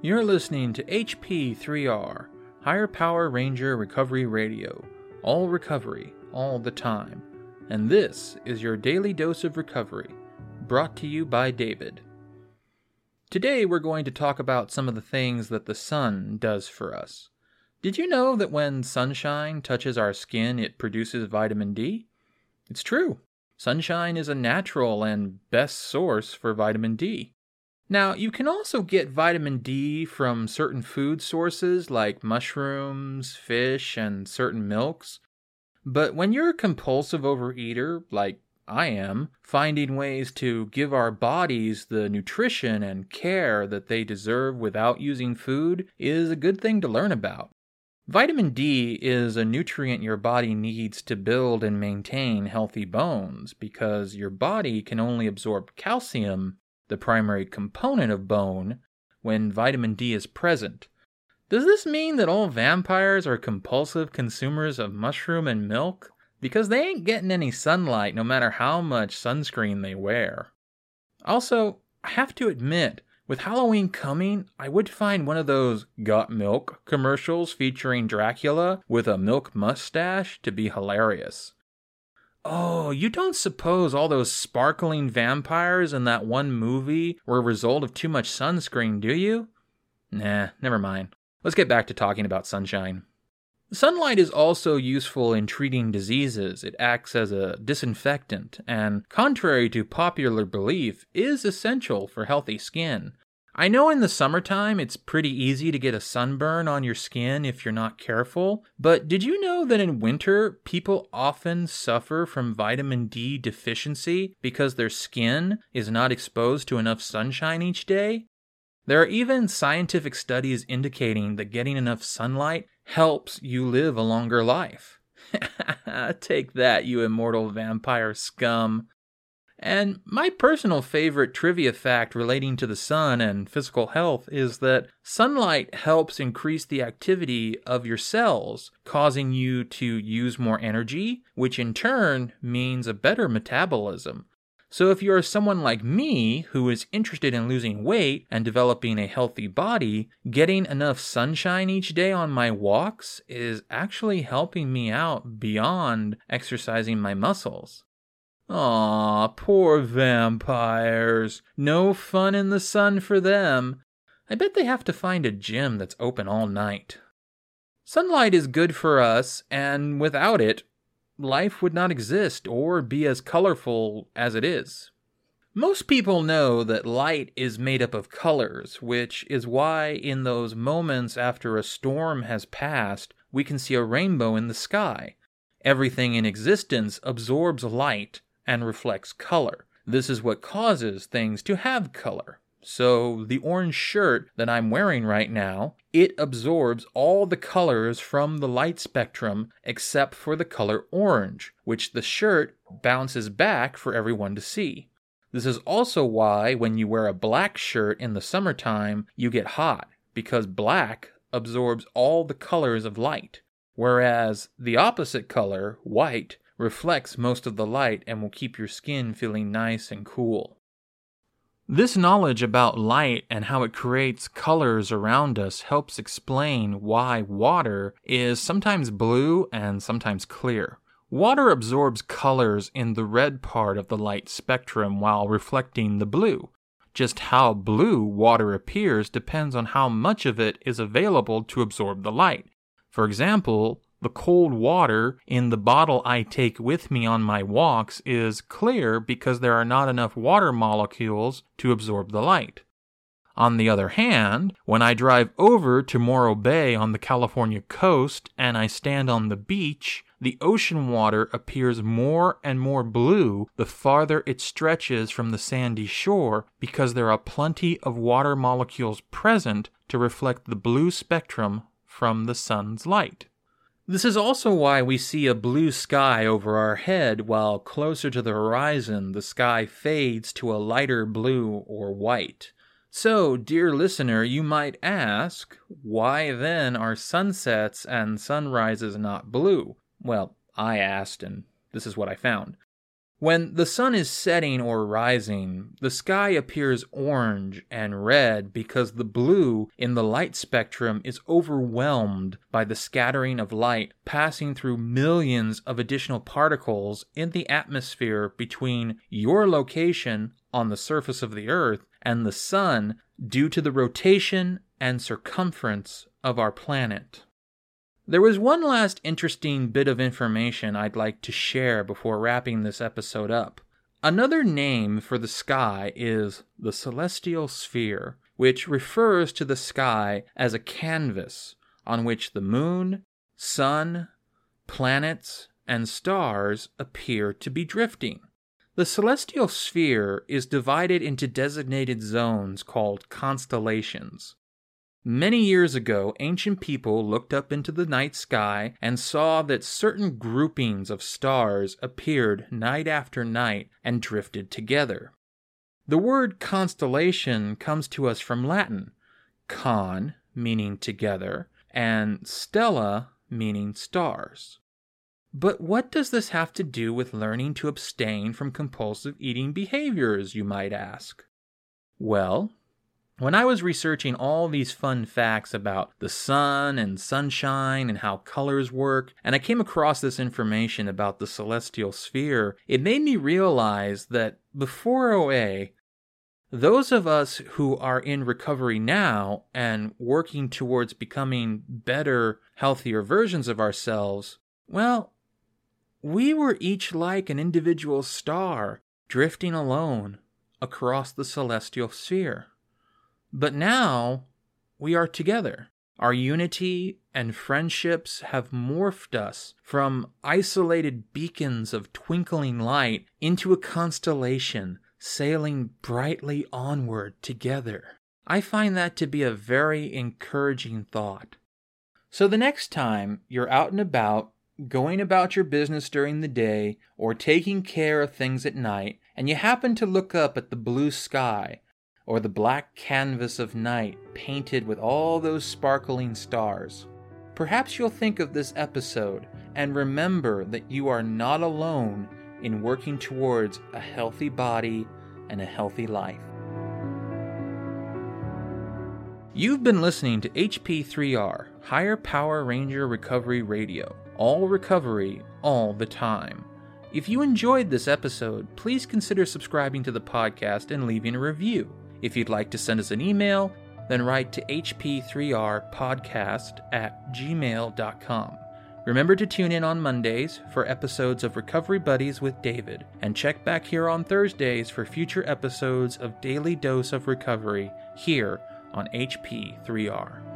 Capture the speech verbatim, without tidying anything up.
You're listening to H P three R, Higher Power Ranger Recovery Radio. All recovery, all the time. And this is your daily dose of recovery, brought to you by David. Today we're going to talk about some of the things that the sun does for us. Did you know that when sunshine touches our skin, it produces vitamin D? It's true. Sunshine is a natural and best source for vitamin D. Now, you can also get vitamin D from certain food sources like mushrooms, fish, and certain milks. But when you're a compulsive overeater, like I am, finding ways to give our bodies the nutrition and care that they deserve without using food is a good thing to learn about. Vitamin D is a nutrient your body needs to build and maintain healthy bones because your body can only absorb calcium, the primary component of bone, when vitamin D is present. Does this mean that all vampires are compulsive consumers of mushroom and milk? Because they ain't getting any sunlight no matter how much sunscreen they wear. Also, I have to admit, with Halloween coming, I would find one of those Got Milk commercials featuring Dracula with a milk mustache to be hilarious. Oh, you don't suppose all those sparkling vampires in that one movie were a result of too much sunscreen, do you? Nah, never mind. Let's get back to talking about sunshine. Sunlight is also useful in treating diseases. It acts as a disinfectant and, contrary to popular belief, is essential for healthy skin. I know in the summertime it's pretty easy to get a sunburn on your skin if you're not careful, but did you know that in winter people often suffer from vitamin D deficiency because their skin is not exposed to enough sunshine each day? There are even scientific studies indicating that getting enough sunlight helps you live a longer life. Take that, you immortal vampire scum. And my personal favorite trivia fact relating to the sun and physical health is that sunlight helps increase the activity of your cells, causing you to use more energy, which in turn means a better metabolism. So if you're someone like me who is interested in losing weight and developing a healthy body, getting enough sunshine each day on my walks is actually helping me out beyond exercising my muscles. Aw, poor vampires. No fun in the sun for them. I bet they have to find a gym that's open all night. Sunlight is good for us, and without it, life would not exist or be as colorful as it is. Most people know that light is made up of colors, which is why in those moments after a storm has passed, we can see a rainbow in the sky. Everything in existence absorbs light and reflects color. This is what causes things to have color. So the orange shirt that I'm wearing right now, it absorbs all the colors from the light spectrum except for the color orange, which the shirt bounces back for everyone to see. This is also why when you wear a black shirt in the summertime, you get hot, because black absorbs all the colors of light, whereas the opposite color, white, reflects most of the light and will keep your skin feeling nice and cool. This knowledge about light and how it creates colors around us helps explain why water is sometimes blue and sometimes clear. Water absorbs colors in the red part of the light spectrum while reflecting the blue. Just how blue water appears depends on how much of it is available to absorb the light. For example, the cold water in the bottle I take with me on my walks is clear because there are not enough water molecules to absorb the light. On the other hand, when I drive over to Morro Bay on the California coast and I stand on the beach, the ocean water appears more and more blue the farther it stretches from the sandy shore because there are plenty of water molecules present to reflect the blue spectrum from the sun's light. This is also why we see a blue sky over our head while closer to the horizon the sky fades to a lighter blue or white. So, dear listener, you might ask, why then are sunsets and sunrises not blue? Well, I asked, and this is what I found. When the sun is setting or rising, the sky appears orange and red because the blue in the light spectrum is overwhelmed by the scattering of light passing through millions of additional particles in the atmosphere between your location on the surface of the Earth and the sun due to the rotation and circumference of our planet. There was one last interesting bit of information I'd like to share before wrapping this episode up. Another name for the sky is the celestial sphere, which refers to the sky as a canvas on which the moon, sun, planets, and stars appear to be drifting. The celestial sphere is divided into designated zones called constellations. Many years ago, ancient people looked up into the night sky and saw that certain groupings of stars appeared night after night and drifted together. The word constellation comes to us from Latin, con, meaning together, and stella, meaning stars. But what does this have to do with learning to abstain from compulsive eating behaviors, you might ask? Well, when I was researching all these fun facts about the sun and sunshine and how colors work, and I came across this information about the celestial sphere, it made me realize that before O A, those of us who are in recovery now and working towards becoming better, healthier versions of ourselves, well, we were each like an individual star drifting alone across the celestial sphere. But now, we are together. Our unity and friendships have morphed us from isolated beacons of twinkling light into a constellation sailing brightly onward together. I find that to be a very encouraging thought. So the next time you're out and about, going about your business during the day, or taking care of things at night, and you happen to look up at the blue sky, or the black canvas of night painted with all those sparkling stars, perhaps you'll think of this episode and remember that you are not alone in working towards a healthy body and a healthy life. You've been listening to H P three R, Higher Power Ranger Recovery Radio. All recovery, all the time. If you enjoyed this episode, please consider subscribing to the podcast and leaving a review. If you'd like to send us an email, then write to h p three r podcast at gmail dot com. Remember to tune in on Mondays for episodes of Recovery Buddies with David, and check back here on Thursdays for future episodes of Daily Dose of Recovery here on H P three R.